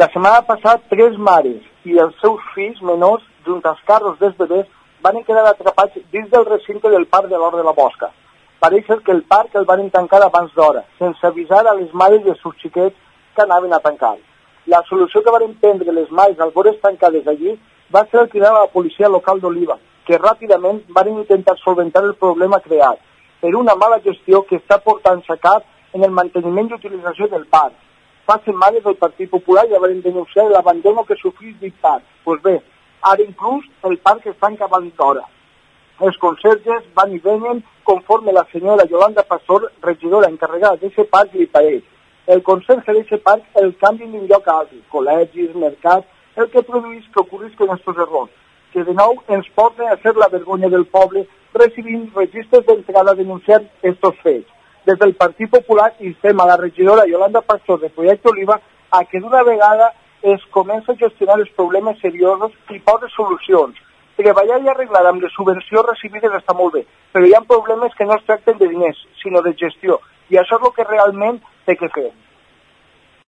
La setmana passada, 3 mares i els seus fills menors, junt als carros dels bebès, van quedar atrapats dins del recinte del parc de l'Hort de la Bosca. Pareix que el parc el van tancar abans d'hora, sense avisar a les mares i els seus xiquets que anaven a tancar. La solució que van prendre les mares al veure tancades allí va ser cridar a la policia local d'Oliva, que ràpidament van intentar solventar el problema creat per una mala gestió que està portant-se a cap en el manteniment i utilització del parc. Fa setmanes el Partit Popular ja van denunciar l'abandono que sofrís dit parc. Doncs bé, ara inclús el parc es tanca abans d'hora. Els conserges van i venen conforme la senyora Yolanda Pastor, regidora encarregada d'aquest parc, li pareix. El conserge d'aquest parc el canvi d'un lloc a altre, col·legis, mercats, el que produeix que ocorrisquen aquests errors, que de nou ens porten a ser la vergonya del poble recibint registres d'entrada a denunciar aquests fets. Des del Partit Popular instem a la regidora Yolanda Pastor de Projecte Oliva a que d'una vegada es comença a gestionar els problemes seriosos i posa solucions. Treballar i arreglar amb les subvencions recibides està molt bé, però hi ha problemes que no es tracten de diners, sinó de gestió, i això és el que realment té que fer.